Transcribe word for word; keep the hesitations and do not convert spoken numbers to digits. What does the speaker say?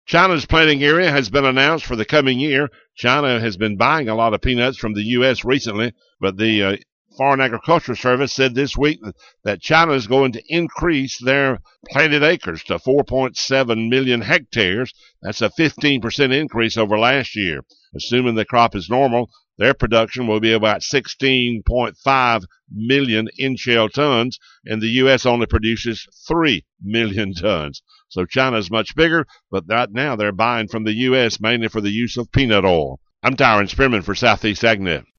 China's planting area has been announced for the coming year. China has been buying a lot of peanuts from the U S recently, but the uh, Foreign Agriculture Service said this week that, that China is going to increase their planted acres to four point seven million hectares. That's a fifteen percent increase over last year. Assuming the crop is normal, their production will be about sixteen point five million in-shell tons, and the U S only produces three million tons. So China's much bigger, but right now they're buying from the U S mainly for the use of peanut oil. I'm Tyron Spearman for Southeast AgNet.